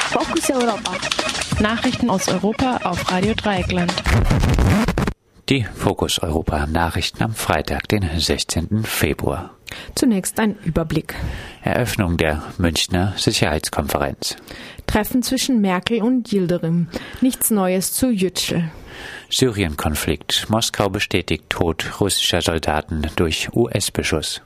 Fokus Europa. Nachrichten aus Europa auf Radio Dreieckland. Die Fokus Europa Nachrichten am Freitag, den 16. Februar. Zunächst ein Überblick. Eröffnung der Münchner Sicherheitskonferenz. Treffen zwischen Merkel und Yildirim. Nichts Neues zu Yücel. Syrien-Konflikt. Moskau bestätigt Tod russischer Soldaten durch US-Beschuss.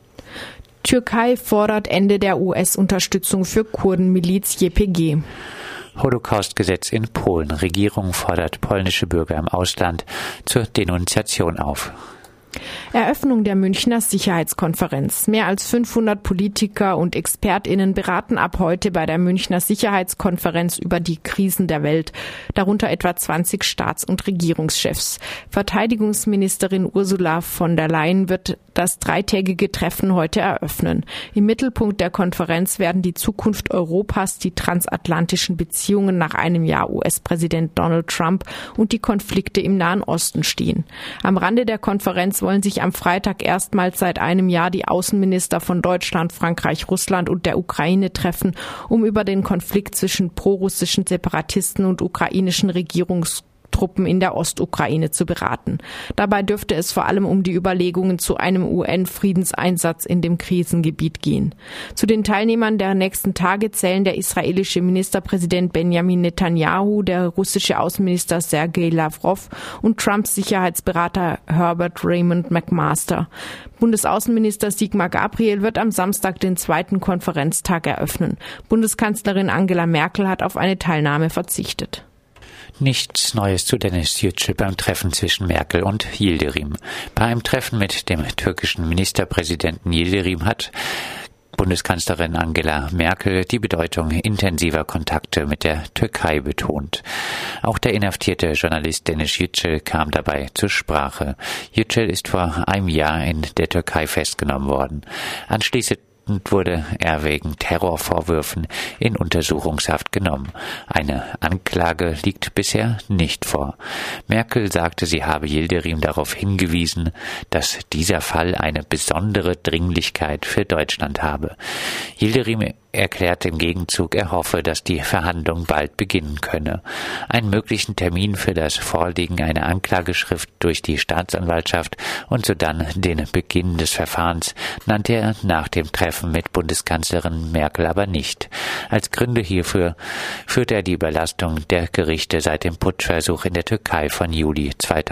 Türkei fordert Ende der US-Unterstützung für Kurdenmiliz YPG. Holocaust-Gesetz in Polen. Regierung fordert polnische Bürger im Ausland zur Denunziation auf. Eröffnung der Münchner Sicherheitskonferenz. Mehr als 500 Politiker und ExpertInnen beraten ab heute bei der Münchner Sicherheitskonferenz über die Krisen der Welt, darunter etwa 20 Staats- und Regierungschefs. Verteidigungsministerin Ursula von der Leyen wird das dreitägige Treffen heute eröffnen. Im Mittelpunkt der Konferenz werden die Zukunft Europas, die transatlantischen Beziehungen nach einem Jahr US-Präsident Donald Trump und die Konflikte im Nahen Osten stehen. Am Rande der Konferenz wollen sich am Freitag erstmals seit einem Jahr die Außenminister von Deutschland, Frankreich, Russland und der Ukraine treffen, um über den Konflikt zwischen prorussischen Separatisten und ukrainischen Regierungstruppen in der Ostukraine zu beraten. Dabei dürfte es vor allem um die Überlegungen zu einem UN-Friedenseinsatz in dem Krisengebiet gehen. Zu den Teilnehmern der nächsten Tage zählen der israelische Ministerpräsident Benjamin Netanyahu, der russische Außenminister Sergei Lavrov und Trumps Sicherheitsberater Herbert Raymond McMaster. Bundesaußenminister Sigmar Gabriel wird am Samstag den zweiten Konferenztag eröffnen. Bundeskanzlerin Angela Merkel hat auf eine Teilnahme verzichtet. Nichts Neues zu Dennis Yücel beim Treffen zwischen Merkel und Yildirim. Bei einem Treffen mit dem türkischen Ministerpräsidenten Yildirim hat Bundeskanzlerin Angela Merkel die Bedeutung intensiver Kontakte mit der Türkei betont. Auch der inhaftierte Journalist Dennis Yücel kam dabei zur Sprache. Yücel ist vor einem Jahr in der Türkei festgenommen worden. Anschließend wurde er wegen Terrorvorwürfen in Untersuchungshaft genommen. Eine Anklage liegt bisher nicht vor. Merkel sagte, sie habe Yildirim darauf hingewiesen, dass dieser Fall eine besondere Dringlichkeit für Deutschland habe. Yildirim erklärte im Gegenzug, er hoffe, dass die Verhandlung bald beginnen könne. Einen möglichen Termin für das Vorlegen einer Anklageschrift durch die Staatsanwaltschaft und sodann den Beginn des Verfahrens nannte er nach dem Treffen mit Bundeskanzlerin Merkel aber nicht. Als Gründe hierfür führte er die Überlastung der Gerichte seit dem Putschversuch in der Türkei von Juli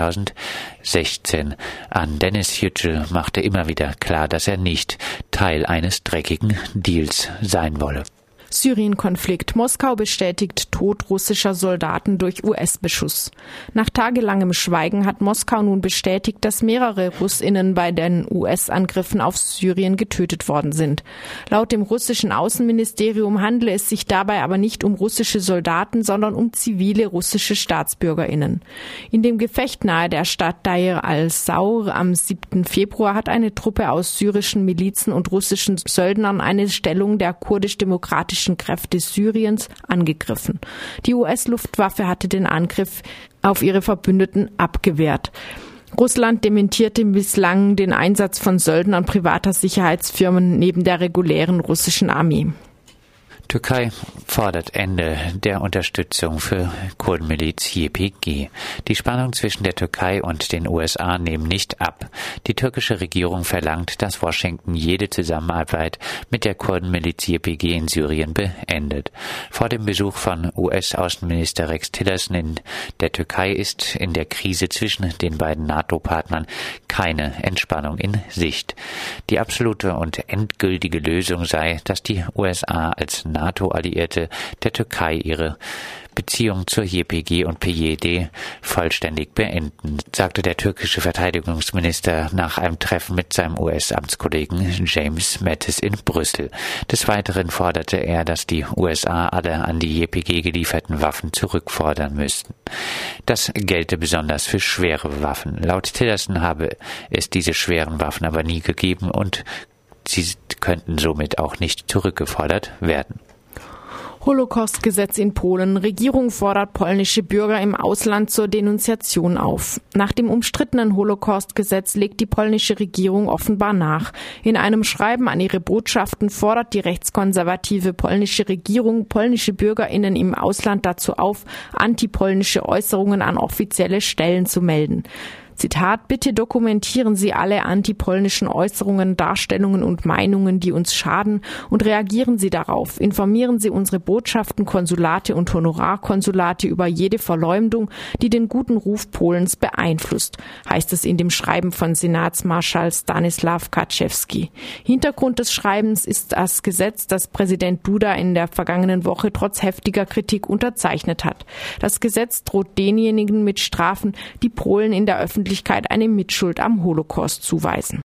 2016 an. Dennis Yücel machte immer wieder klar, dass er nicht Teil eines dreckigen Deals sein wolle. Syrien-Konflikt. Moskau bestätigt Tod russischer Soldaten durch US-Beschuss. Nach tagelangem Schweigen hat Moskau nun bestätigt, dass mehrere RussInnen bei den US-Angriffen auf Syrien getötet worden sind. Laut dem russischen Außenministerium handele es sich dabei aber nicht um russische Soldaten, sondern um zivile russische StaatsbürgerInnen. In dem Gefecht nahe der Stadt Deir al-Zawr am 7. Februar hat eine Truppe aus syrischen Milizen und russischen Söldnern eine Stellung der kurdisch-demokratischen Kräfte Syriens angegriffen. Die US-Luftwaffe hatte den Angriff auf ihre Verbündeten abgewehrt. Russland dementierte bislang den Einsatz von Söldnern privater Sicherheitsfirmen neben der regulären russischen Armee. Türkei fordert Ende der Unterstützung für Kurdenmiliz YPG. Die Spannungen zwischen der Türkei und den USA nehmen nicht ab. Die türkische Regierung verlangt, dass Washington jede Zusammenarbeit mit der Kurdenmiliz YPG in Syrien beendet. Vor dem Besuch von US-Außenminister Rex Tillerson in der Türkei ist in der Krise zwischen den beiden NATO-Partnern keine Entspannung in Sicht. Die absolute und endgültige Lösung sei, dass die USA als NATO-Alliierte der Türkei ihre Beziehung zur YPG und PYD vollständig beenden, sagte der türkische Verteidigungsminister nach einem Treffen mit seinem US-Amtskollegen James Mattis in Brüssel. Des Weiteren forderte er, dass die USA alle an die YPG gelieferten Waffen zurückfordern müssten. Das gelte besonders für schwere Waffen. Laut Tillerson habe es diese schweren Waffen aber nie gegeben und sie könnten somit auch nicht zurückgefordert werden. Holocaust-Gesetz in Polen. Regierung fordert polnische Bürger im Ausland zur Denunziation auf. Nach dem umstrittenen Holocaust-Gesetz legt die polnische Regierung offenbar nach. In einem Schreiben an ihre Botschaften fordert die rechtskonservative polnische Regierung polnische BürgerInnen im Ausland dazu auf, antipolnische Äußerungen an offizielle Stellen zu melden. Zitat, bitte dokumentieren Sie alle antipolnischen Äußerungen, Darstellungen und Meinungen, die uns schaden, und reagieren Sie darauf. Informieren Sie unsere Botschaften, Konsulate und Honorarkonsulate über jede Verleumdung, die den guten Ruf Polens beeinflusst, heißt es in dem Schreiben von Senatsmarschall Stanisław Kaczewski. Hintergrund des Schreibens ist das Gesetz, das Präsident Duda in der vergangenen Woche trotz heftiger Kritik unterzeichnet hat. Das Gesetz droht denjenigen mit Strafen, die Polen in der Öffentlichkeit eine Mitschuld am Holocaust zuweisen.